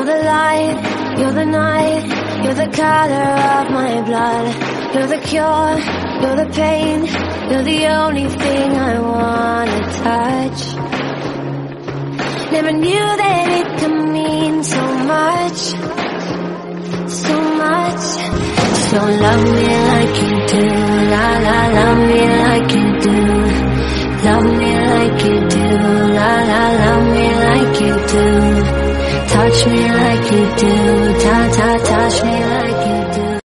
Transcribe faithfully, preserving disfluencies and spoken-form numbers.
You're the light, you're the night, you're the color of my blood. You're the cure, you're the pain, you're the only thing I wanna touch. Never knew that it could mean so much, so much. So love me like you do, la la, love me like you do. Love me like you do, la la, love me like you do. Touch me like you do, ta ta, touch me like